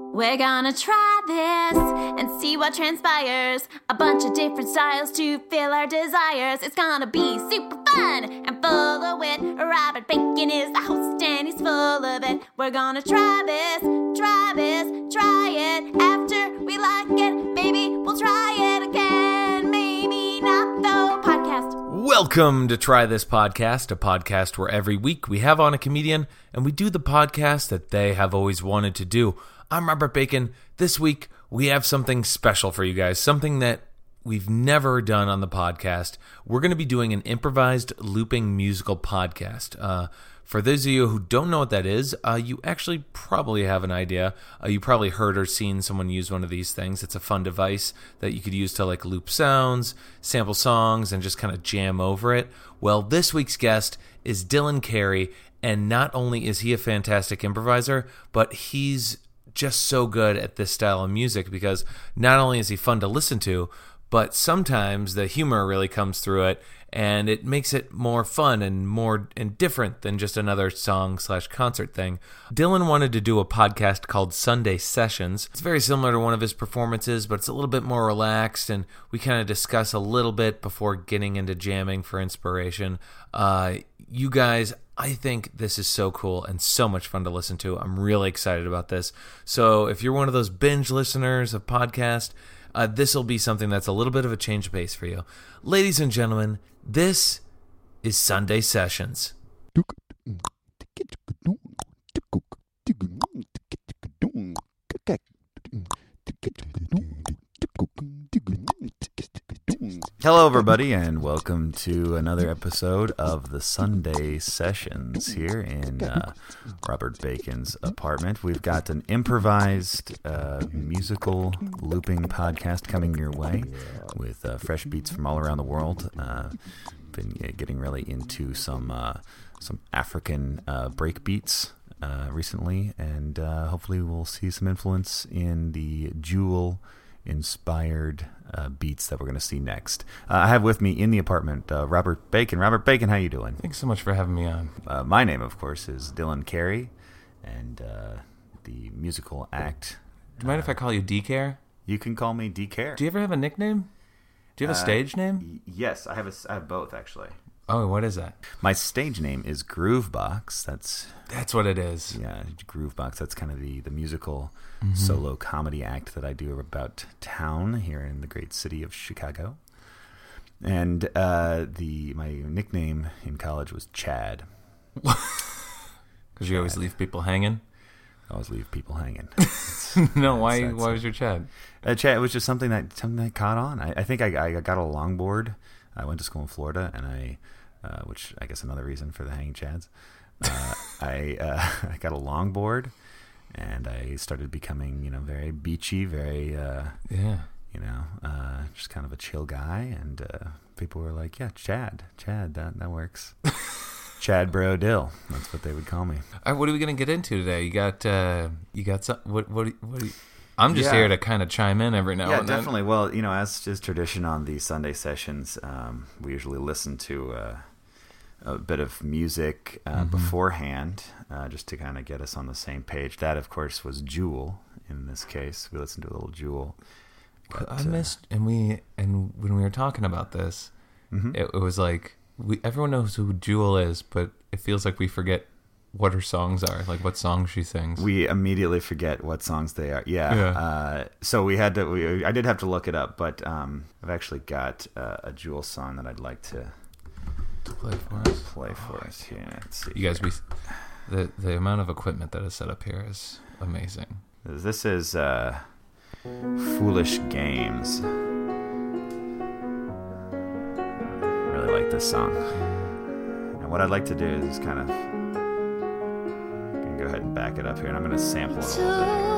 We're gonna try this and see what transpires. A bunch of different styles to fill our desires. It's gonna be super fun and full of wit. Robert Bacon is the host and he's full of it. We're gonna try this, try it. After we like it, maybe we'll try it again. Maybe not though. Podcast. Welcome to Try This Podcast, a podcast where every week we have on a comedian and we do the podcast that they have always wanted to do. I'm Robert Bacon. This week, we have something special for you guys, something that we've never done on the podcast. We're going to be doing an improvised looping musical podcast. For those of you who don't know what that is, you actually probably have an idea. You probably heard or seen someone use one of these things. It's a fun device that you could use to like loop sounds, sample songs, and just kind of jam over it. Well, this week's guest is Dylan Carey, and not only is he a fantastic improviser, but he's just so good at this style of music because not only is he fun to listen to, but sometimes the humor really comes through it and it makes it more fun and more and different than just another song/concert thing. Dylan wanted to do a podcast called Sunday Sessions. It's very similar to one of his performances, but it's a little bit more relaxed and we kind of discuss a little bit before getting into jamming for inspiration. You guys, I think this is so cool and so much fun to listen to. I'm really excited about this. So if you're one of those binge listeners of podcasts, this will be something that's a little bit of a change of pace for you. Ladies and gentlemen, this is Sunday Sessions. Hello, everybody, and welcome to another episode of the Sunday Sessions here in Robert Bacon's apartment. We've got an improvised musical looping podcast coming your way with fresh beats from all around the world. Been getting really into some African break beats recently, and hopefully we'll see some influence in the Jewel-inspired beats that we're going to see next. I have with me in the apartment Robert Bacon. Robert Bacon, how you doing? Thanks so much for having me on. My name, of course, is Dylan Carey, and the musical act. Do you mind if I call you D-Care? You can call me D-Care. Do you ever have a nickname? Do you have a stage name? Yes, I have both, actually. Oh, what is that? My stage name is Groovebox. That's what it is. Yeah, Groovebox. That's kind of the musical solo comedy act that I do about town here in the great city of Chicago. And my nickname in college was Chad. Because you always leave people hanging? I always leave people hanging. No, why was your Chad? Chad, it was just something that caught on. I think I got a longboard. I went to school in Florida, and which I guess another reason for the hanging chads. I got a longboard, and I started becoming, very beachy, very, just kind of a chill guy. And people were like, "Yeah, Chad, that works." Chad Bro Dill. That's what they would call me. All right, what are we gonna get into today? You got some. What? I'm just here to kind of chime in every now and then. Yeah, definitely. Well, as is tradition on the Sunday Sessions, we usually listen to a bit of music beforehand, just to kind of get us on the same page. That, of course, was Jewel in this case. We listened to a little Jewel. I missed, and when we were talking about this, it was like everyone knows who Jewel is, but it feels like we forget what her songs are, like what songs she sings. We immediately forget what songs they are. Yeah. So I did have to look it up, but I've actually got a Jewel song that I'd like to play for us. here. Let's see. You guys, the amount of equipment that is set up here is amazing. This is Foolish Games. Really like this song. And what I'd like to do is kind of go ahead and back it up here, and I'm going to sample it a little bit here.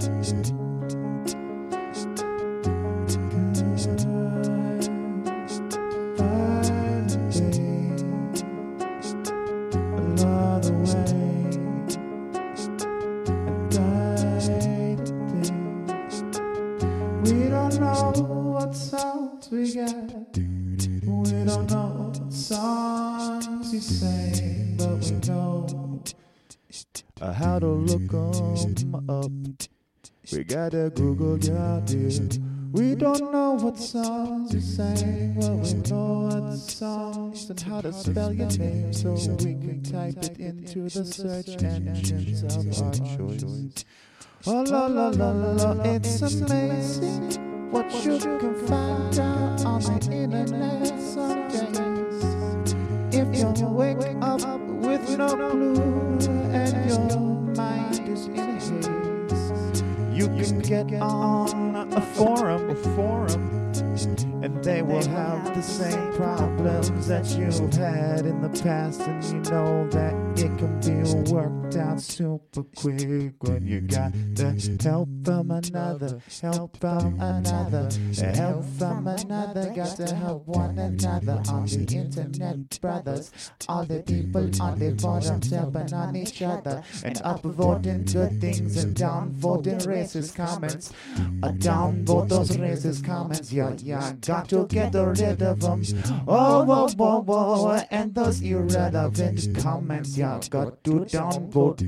We don't know what songs we got. We don't know what songs you sing, but we know how to look them up. We gotta Google your deal. We don't know what songs you sing, but we know what songs and how to spell your name, so we can type it into the search engines of our choice. Oh la la la la, it's amazing what you can find out on the internet some days. If you wake up with no clue and your mind is in a haze, you can get on a forum, and they will have the same problems that you've had in the past, and you know that it can be worked out super quick when you got the help from another, help from another, help from another. Got to help one another on the internet, brothers. All the people on the forums helping on each other and upvoting good things and downvoting racist comments. Downvote those racist comments, yeah. Got to get rid of them. Oh, whoa, whoa, whoa. And those irrelevant comments, yeah. Got to downvote.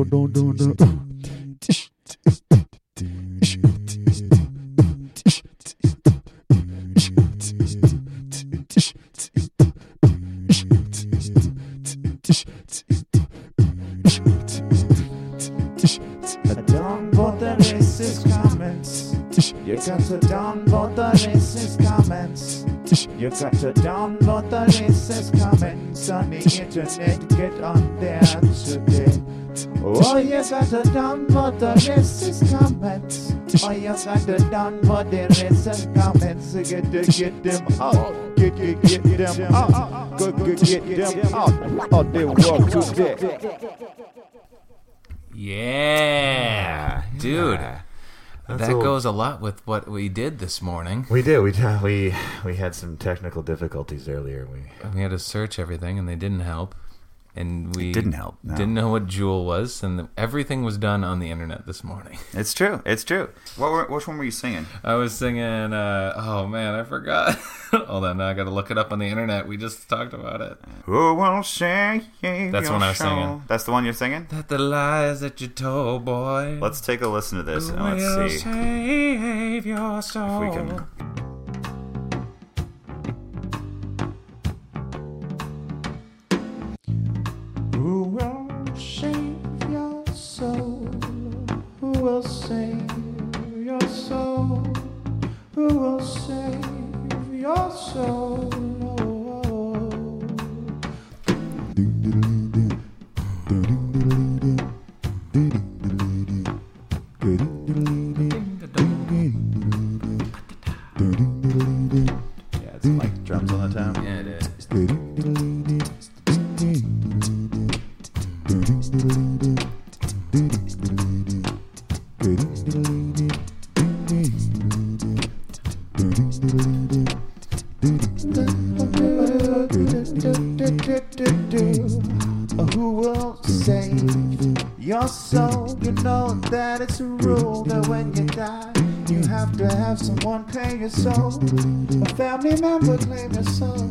Downvote the racist comments. You got to downvote the racist comments. You got to download the racist comments on the internet. Get on there today. Oh, you got to download the racist comments. Oh, you got to download the racist comments. Get them out. Get them out. Get them out. Oh, they work today. Yeah, dude. That goes a lot with what we did this morning. We did. We had some technical difficulties earlier. We had to search everything, and they didn't help. And we didn't help. No. Didn't know what Jewel was, and everything was done on the internet this morning. It's true. Which one were you singing? I was singing. Oh man, I forgot. Hold on, now I got to look it up on the internet. We just talked about it. Who will save That's when I was singing. That's the one you're singing? That the lies that you told, boy. Let's take a listen to this and let's see. Save your soul. If we can. Who will save your soul? Who will save your soul? Who will save your soul? Yeah, it's like drums on the tone. Yeah, it is. Who will save your soul? You know that it's a rule that when you die, you have to have someone claim your soul. A family member claim your soul.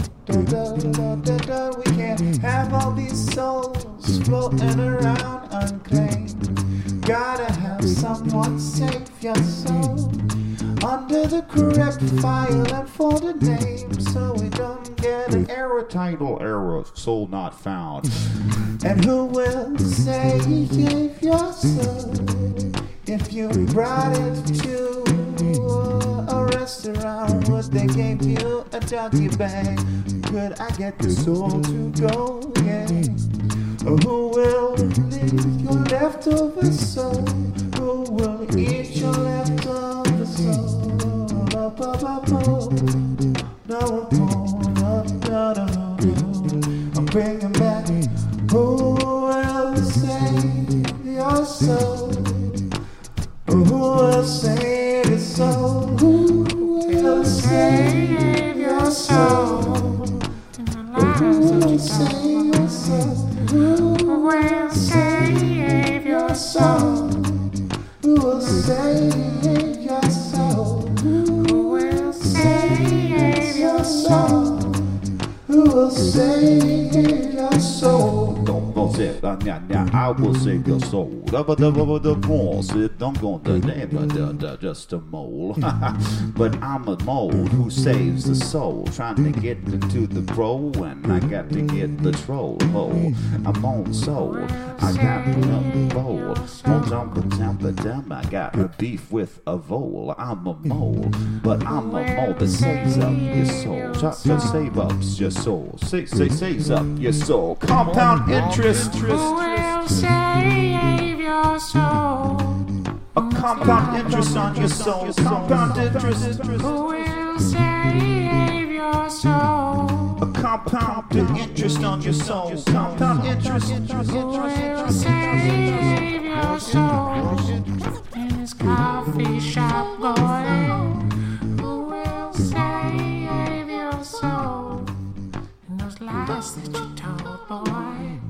We can't have all these souls floating around unclaimed. Gotta have someone save your soul under the correct file and folder name, so we don't get an error title error, soul not found. And who will save your soul if you brought it to a restaurant? Would they give you a doggy bag? Could I get the soul to go? Yeah. Who will leave your leftover soul? Who will eat your leftover soul? No, I'm bringing back. Who will save your soul? Who will save your soul? Who will save your soul? Who will save your soul? Who will save your soul? Who will save your soul? Who will save your soul? Who will save your soul? Don't go say that, I will save your soul. The more sit, don't go the neighbor, just a mole. But I'm a mole who saves the soul, trying to get into the pro, and I got to get the troll hole. I'm on soul, I got to the bowl. Won't jump the temper down, I got a beef with a vole. I'm a mole, but I'm a mole that saves up your soul. Try to save up your soul. Saves up your soul. Compound interest. Who will save your soul? A compound interest on your soul. Compound interest. Who will save your soul? A compound interest on your soul. Compound interest. Who will save your soul? In this coffee shop going. Who will save your soul? In those lies that you told, boy.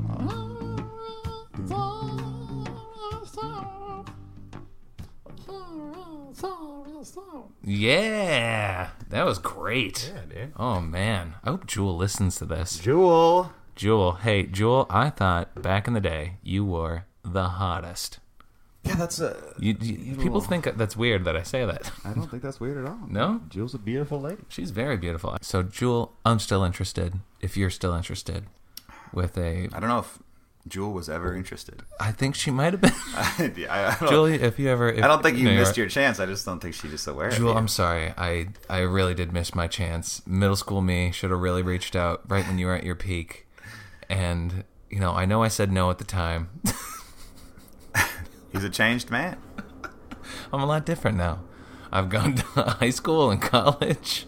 Yeah, that was great. Yeah, dude. Oh man, I hope Jewel listens to this. Jewel. Jewel, hey Jewel, I thought back in the day you were the hottest. Yeah, that's a. People think that's weird that I say that. I don't think that's weird at all. No? Jewel's a beautiful lady. She's very beautiful. So Jewel, I'm still interested. If you're still interested, with a, I don't know if Jewel was ever interested. I think she might have been. I don't, Julie, if you ever, I don't think you missed your chance. I just don't think she's just aware. Jewel, of you. I'm sorry. I really did miss my chance. Middle school me should have really reached out right when you were at your peak. And, I know I said no at the time. He's a changed man. I'm a lot different now. I've gone to high school and college.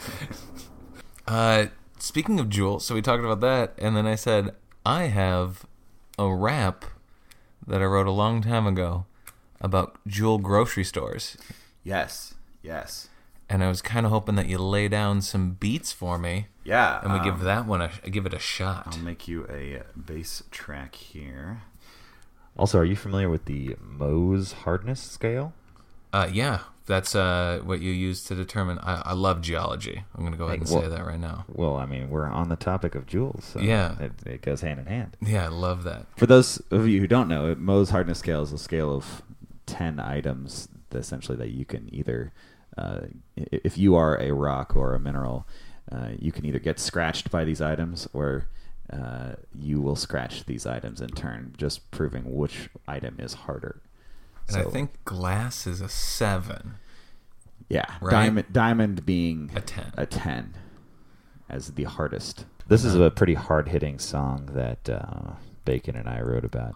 Speaking of Jewel, so we talked about that, and then I said, I have a rap that I wrote a long time ago about Jewel grocery stores. Yes. And I was kind of hoping that you lay down some beats for me. Yeah. And we give that one give it a shot. I'll make you a bass track here. Also, are you familiar with the Mohs hardness scale? Yeah, that's what you use to determine. I love geology. I'm going to go ahead and say that right now. Well, I mean, we're on the topic of jewels, so yeah, it goes hand in hand. Yeah, I love that. For those of you who don't know, Mohs hardness scale is a scale of 10 items, essentially, that you can either, if you are a rock or a mineral, you can either get scratched by these items or you will scratch these items in turn, just proving which item is harder. And I think glass is a 7. Yeah, right? diamond being a 10. A 10 as the hardest. This is a pretty hard-hitting song that Bacon and I wrote about.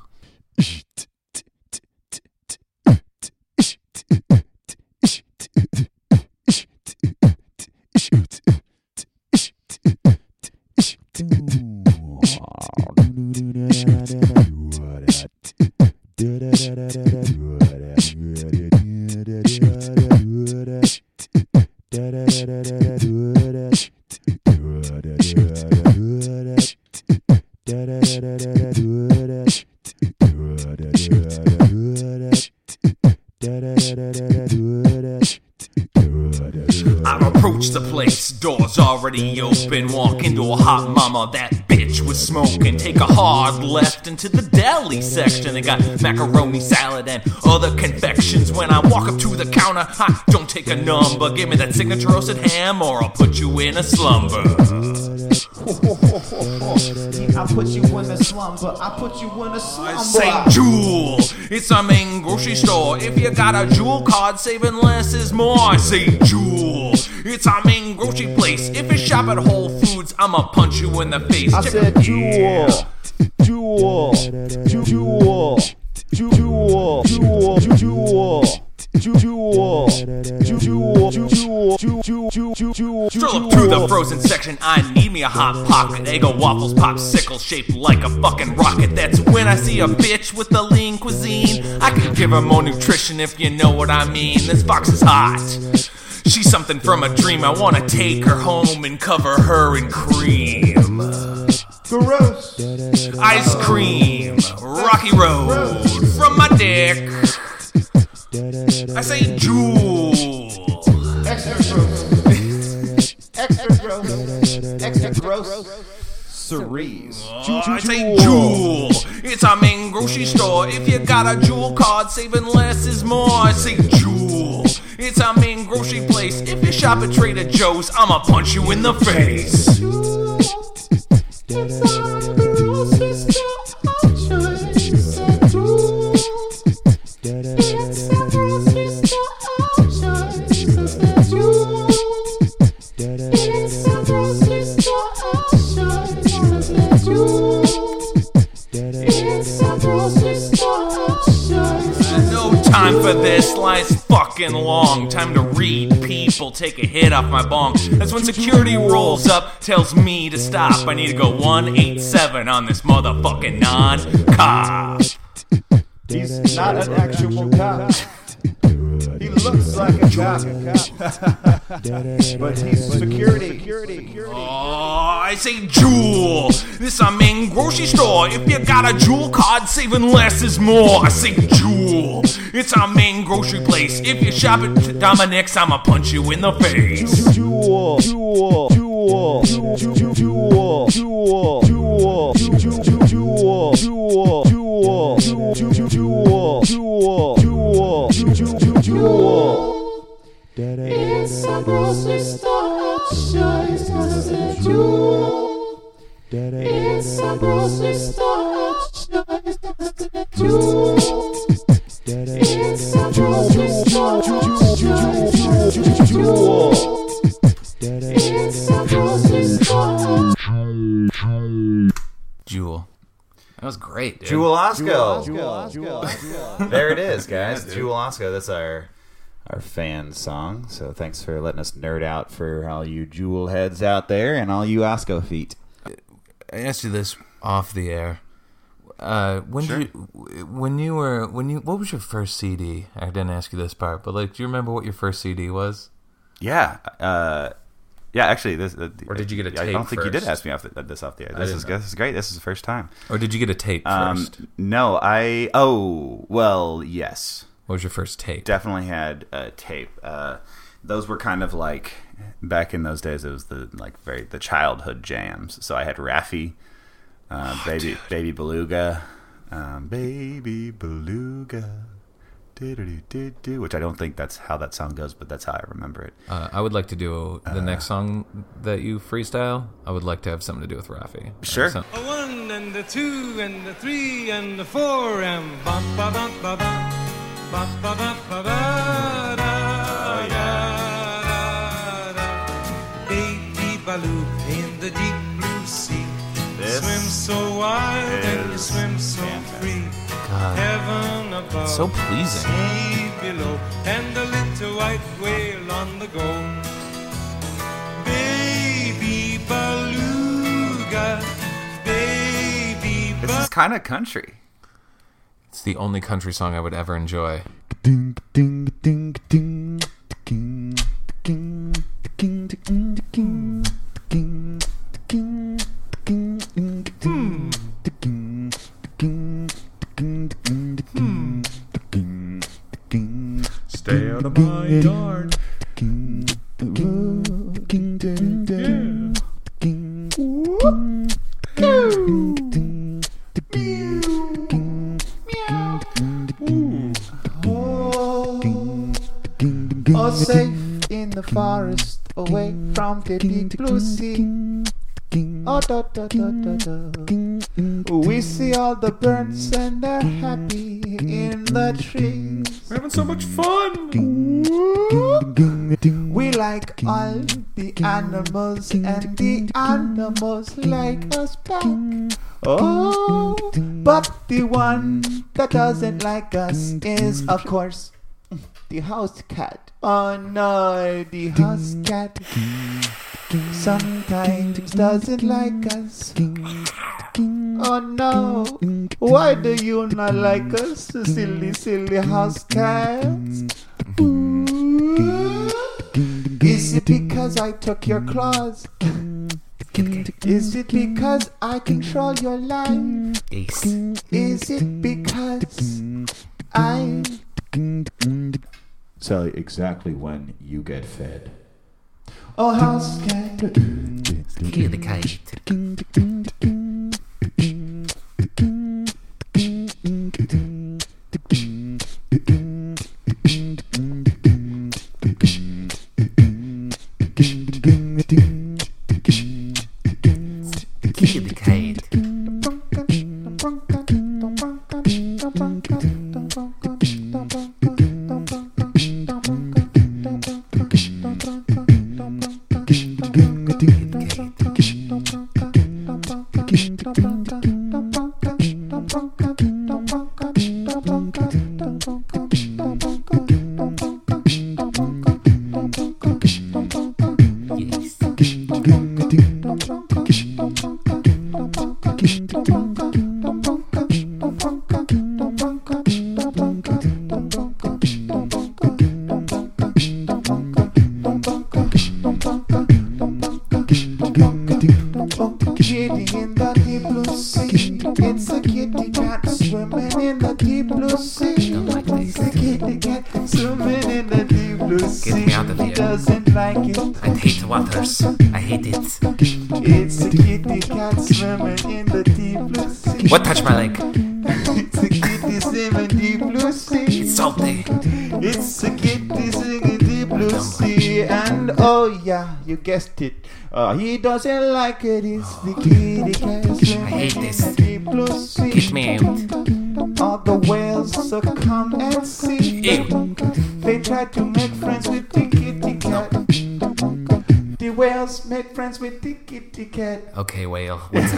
I've approached the place, doors already open. Walk into a hot mama, that bitch was smoking. Take a hard left into the deli section. They got macaroni salad and other confections. When I walk up to the counter, I don't take a number. Give me that signature roasted ham or I'll put you in a slumber. I put you in a slumber. I put you in a slumber. Say Jewel, it's our main grocery store. If you got a Jewel card, saving less is more. I say Jewel, it's our main grocery place. If you shop at Whole Foods, I'ma punch you in the face. I said Jewel, Jewel, Jewel, Jewel, Jewel, Jewel. Stroll up through the frozen section, I need me a hot pocket. Eggo waffles, popsicle shaped like a fucking rocket. That's when I see a bitch with the lean cuisine. I could give her more nutrition if you know what I mean. This fox is hot. She's something from a dream. I wanna take her home and cover her in cream. Gross. Ice cream, Rocky Road, from my dick. I say Jewel. Extra gross. Extra gross. Extra gross. Cerise. I say Jewel. It's our main grocery store. If you got a Jewel card, saving less is more. I say Jewel. It's our main grocery place. If you shop at Trader Joe's, I'ma punch you in the face. No time for this, life's fucking long. Time to read people, take a hit off my bong. That's when security rolls up, tells me to stop. I need to go 187 on this motherfucking non-cop. He's not an actual cop. He looks like a cop. But he's security. Oh, I say Jewel. This our main grocery store. If you got a Jewel card, saving less is more. I say Jewel. It's our main grocery place. If you shop at Dominic's, I'ma punch you in the face. Jewel. Jewel. Jewel. Jewel. Jewel. Jewel. Jewel. Jewel. Jewel. Jewel. Jewel. It's a grocery store. It's a Jewel. It's a grocery store. It's a Jewel. It's a grocery store. It's a grocery store. Jewel. That was great, dude. Jewel Osco. There it is, guys. Jewel Osco. That's our fan song. So thanks for letting us nerd out for all you Jewel heads out there and all you Osco feet. I asked you this off the air. What was your first CD? I didn't ask you this part, but do you remember what your first CD was? Yeah. Yeah, actually, this. Or did you get a tape? I don't think first? you did ask me this off the air. This is great. This is the first time. Or did you get a tape first? No, yes. What was your first tape? Definitely had a tape. Those were kind of like back in those days. It was the childhood jams. So I had Raffi, Baby Beluga, Baby Beluga. Which I don't think that's how that song goes, but that's how I remember it. I would like to do the next song that you freestyle. I would like to have something to do with Raffi. Sure. A 1 and a 2 and a 3 and a 4 and ba ba ba ba ba ba ba ba ba ba da da da. Baby Baloo in the deep blue sea. This swim so wild and you swim so free. God. Heaven above, So pleasing. sea below, and a little white whale on the go. Baby Beluga, baby This is kind of country. It's the only country song I would ever enjoy. Ding ding ding ding ding ding ding ding ding ding ding Stay out of my yard. Oh, safe in the forest, away from the deep blue sea. Oh, da, da, da, da, da. We see all the birds and they're happy in the trees. We're having so much fun. We like all the animals and the animals like us back. Oh, but the one that doesn't like us is, of course, the house cat. Oh no, the house cat. sometimes doesn't like us. Oh no, why do you not like us, silly, silly house cats? Is it because I took your claws? Is it because I control your life? Is it because I tell you exactly when you get fed? Oh, house cat. Kill the kite. Kitty in the deep blue sea. It's a kitty cat swimming in the deep blue sea. It's a kitty cat swimming in the deep blue sea. Get me out of here. Doesn't like it. I hate waters. I hate it. It's a kitty cat swimming in the deep blue sea. What touched my leg? It's a kitty swimming deep blue sea. It's salty. It's a kitty swimming deep blue sea. And oh yeah, you guessed it. He doesn't like it. It's the kitty cat swimming hate this. in the deep blue sea. Get me out. All the whales succumb at sea. Ew. They try to make friends with the kitty cat. The whales make friends with the kitty cat. Okay, whale. What's up?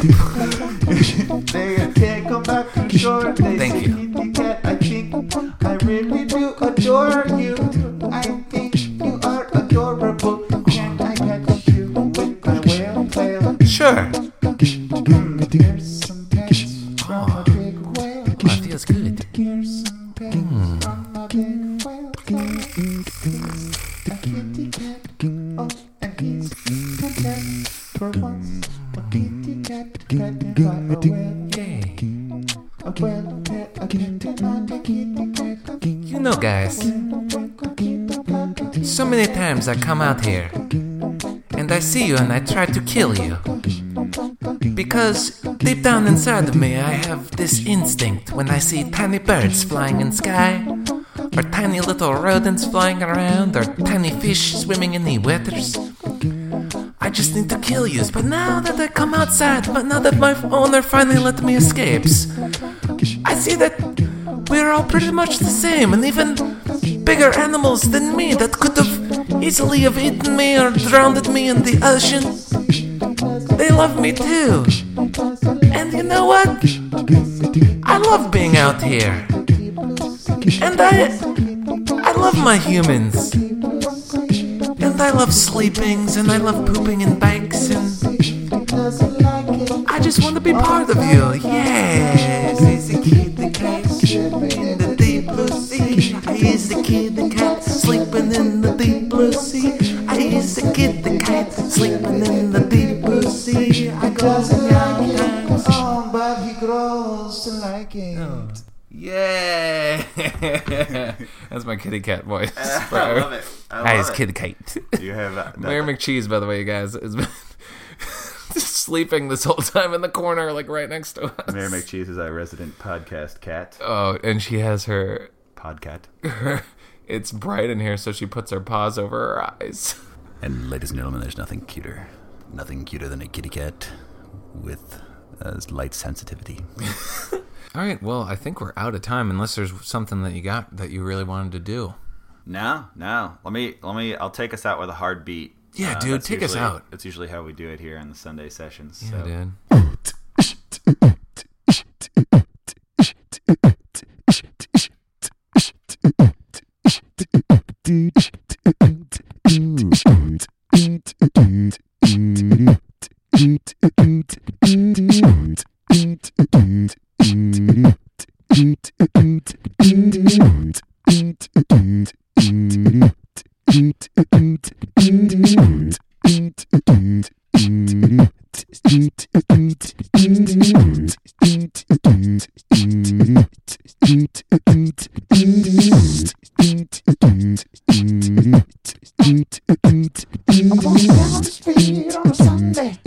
They take them back to shore. They Thank say, you. kitty cat, I think I really do adore you. I think you are adorable. Can I catch you with my whale tail? Sure. Here's some pets from a big whale. That feels good. Here's some pets from a big whale. A kitty cat. Oh, and he's content for once. A kitty cat petted by a whale. Yay. A whale pet, a kitten and a kitty cat. You know, guys, so many times I come out here and I see you and I try to kill you. Because deep down inside of me I have this instinct when I see tiny birds flying in sky, or tiny little rodents flying around, or tiny fish swimming in the waters. I just need to kill you. But now that I come outside, but now that my owner finally let me escapes, I see that we're all pretty much the same, and even bigger animals than me that could have easily have eaten me or drowned me in the ocean, they love me too. And you know what? I love being out here. And I love my humans. And I love sleepings, and I love pooping in bikes, and I just want to be part of you. Yes, he's the kid that cat sleeping in the deep blue sea. He's the kid that cat sleeping in the deep blue sea. He's the kid that cat sleeping in the deep blue sea. I go sometimes. Oh, but he grows to like it. Yeah. That's my kitty cat voice. I love it. Hi, it's Kitty Cat. You have Mayor McCheese, by the way, you guys, has been just sleeping this whole time in the corner, like right next to us. Mayor McCheese is our resident podcast cat. Oh, and she has her, Podcat. it's bright in here, so she puts her paws over her eyes. And ladies and gentlemen, there's nothing cuter than a kitty cat with light sensitivity. All right, well, I think we're out of time, unless there's something that you got that you really wanted to do. No. Let me. I'll take us out with a hard beat. Yeah, dude, that's take us usually- out. That's usually how we do it here on the Sunday sessions. Yeah, so. Dude. I'm walking down the street on a Sunday,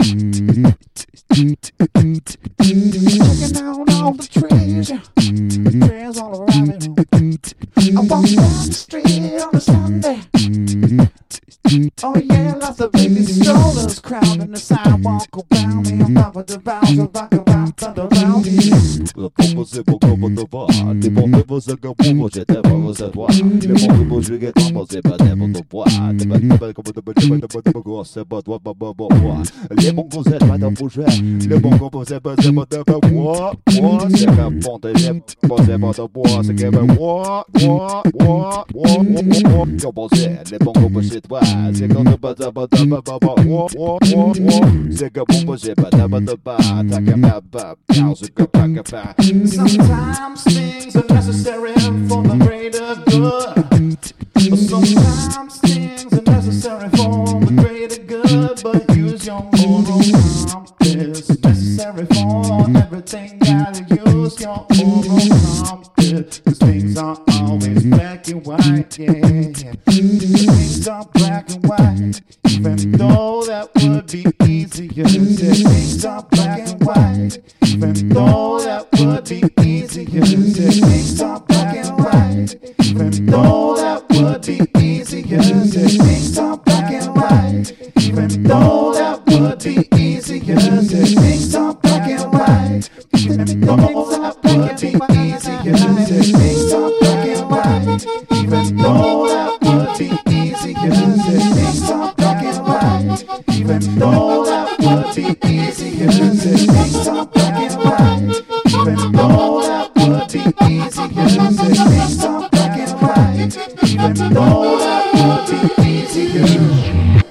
checking out all the trees all around me. I'm walking down the street on a Sunday. Oh yeah, lots of baby strollers crowding the sidewalk around me. On top of the bounce of rock around me. Le pompo c'est pour comme de voir. Des pompes c'est comme pour j'étais pas vous savoir. Les pompes je get pompo c'est pas des pompes bois. Des pas comme de c'est pas toi pas bois. Les pompes c'est pas de bouger. Les pompes c'est pas de bois. C'est comme ponte c'est pas de bois. C'est comme bois. Yo posé les pompes c'est toi. C'est comme de pas c'est comme pompo c'est pas de pas. Sometimes things are necessary for the greater good. Sometimes things are necessary for the greater good. But use your moral compass. Necessary for everything. Gotta use your moral compass. 'Cause things are always black and white, yeah. Things are black and white. Even though that would be easier. Things are black and white. Even though that would be easier. Things are black and white. Even though that would be easier. Things are black and white. Even though that would be easier. Things are black and white. Even though that would be easier. Things are black and white. Even though that would be easier. Things are black and white. Even though that would be easier. Things are black and white. Even though that would be easier. Things are black and white. Even though that would be easier.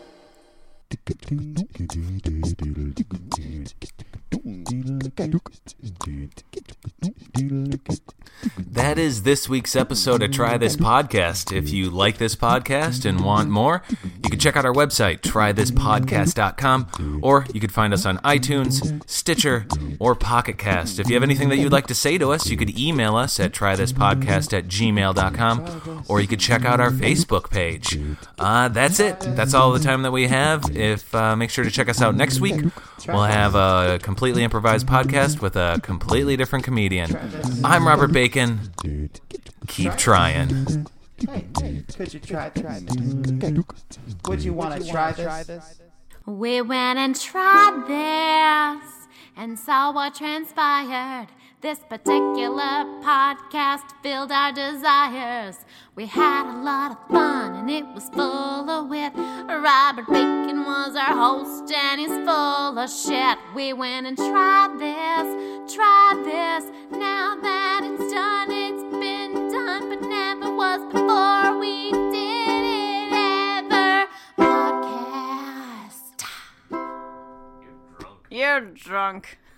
That is this week's episode of Try This Podcast. If you like this podcast and want more, you can check out our website, trythispodcast.com, or you can find us on iTunes, Stitcher, or Pocket Cast. If you have anything that you'd like to say to us, you could email us at trythispodcast@gmail.com, or you could check out our Facebook page. That's it. That's all the time that we have. Make sure to check us out next week. We'll have a completely improvised podcast with a completely different comedian. I'm Robert Bacon. Keep trying. Hey, could you try this? Would you want to try this? We went and tried this and saw what transpired. This particular podcast filled our desires. We had a lot of fun and it was full of wit. Robert Bacon was our host and he's full of shit. We went and tried this. Now that it's done, it's been done, but never was before. We did it ever. Podcast. You're drunk.